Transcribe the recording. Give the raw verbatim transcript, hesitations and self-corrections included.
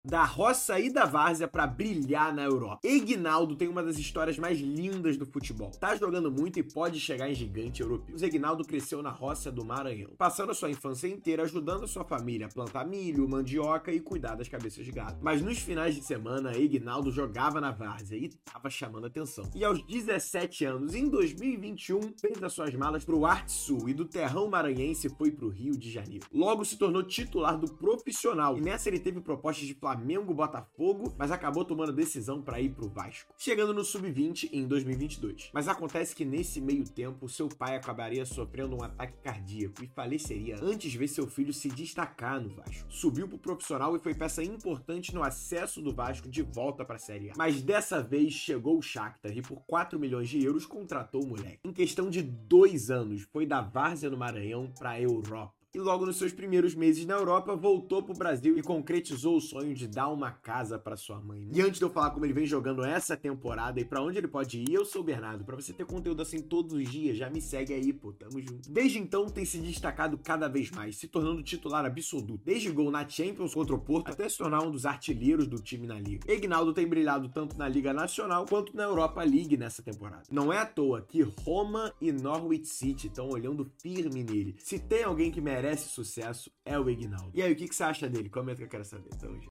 Da roça e da várzea pra brilhar na Europa. Egnaldo tem uma das histórias mais lindas do futebol. Tá jogando muito e pode chegar em gigante europeu. O Egnaldo cresceu na roça do Maranhão, passando a sua infância inteira ajudando a sua família a plantar milho, mandioca e cuidar das cabeças de gado. Mas nos finais de semana, Egnaldo jogava na várzea e tava chamando atenção. E aos dezessete anos, em dois mil e vinte e um, fez as suas malas pro Arte Sul e do terrão maranhense foi pro Rio de Janeiro. Logo se tornou titular do profissional e nessa ele teve propostas de Flamengo, Botafogo, mas acabou tomando decisão para ir pro Vasco, chegando no sub vinte em dois mil e vinte e dois. Mas acontece que nesse meio tempo, seu pai acabaria sofrendo um ataque cardíaco e faleceria antes de ver seu filho se destacar no Vasco. Subiu pro profissional e foi peça importante no acesso do Vasco de volta para a Série A. Mas dessa vez chegou o Shakhtar e por quatro milhões de euros contratou o moleque. Em questão de dois anos, foi da várzea no Maranhão para a Europa. E logo nos seus primeiros meses na Europa, voltou pro Brasil e concretizou o sonho de dar uma casa para sua mãe. E antes de eu falar como ele vem jogando essa temporada e para onde ele pode ir, eu sou o Bernardo. Para você ter conteúdo assim todos os dias, já me segue aí, pô, tamo junto. Desde então, tem se destacado cada vez mais, se tornando titular absoluto. Desde gol na Champions contra o Porto, até se tornar um dos artilheiros do time na Liga. Egnaldo tem brilhado tanto na Liga Nacional, quanto na Europa League nessa temporada. Não é à toa que Roma e Norwich City estão olhando firme nele. Se tem alguém que merece merece sucesso é o Egnaldo. E aí, o que, que você acha dele? Comenta que eu quero saber. Então,